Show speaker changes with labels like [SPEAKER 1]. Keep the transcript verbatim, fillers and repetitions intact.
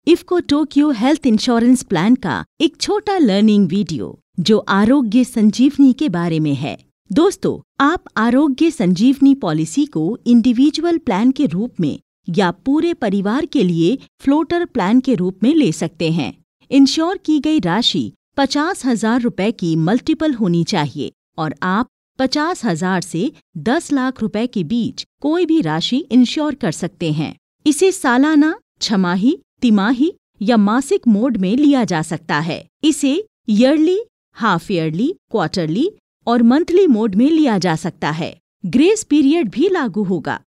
[SPEAKER 1] IFFCO Tokyo health insurance plan का एक छोटा लर्निंग वीडियो जो आरोग्य संजीवनी के बारे में है। दोस्तों, आप आरोग्य संजीवनी पॉलिसी को इंडिविजुअल प्लान के रूप में या पूरे परिवार के लिए फ्लोटर प्लान के रूप में ले सकते हैं। इंश्योर की गई राशि पचास हजार रुपए की मल्टीपल होनी चाहिए और आप पचास हजार से दस लाख रुपए के बीच कोई भी राशि इंश्योर कर सकते हैं। इसे सालाना, छमाही, तिमाही या मासिक मोड में लिया जा सकता है। इसे ईयरली, हाफ ईयरली, क्वार्टरली और मंथली मोड में लिया जा सकता है। ग्रेस पीरियड भी लागू होगा।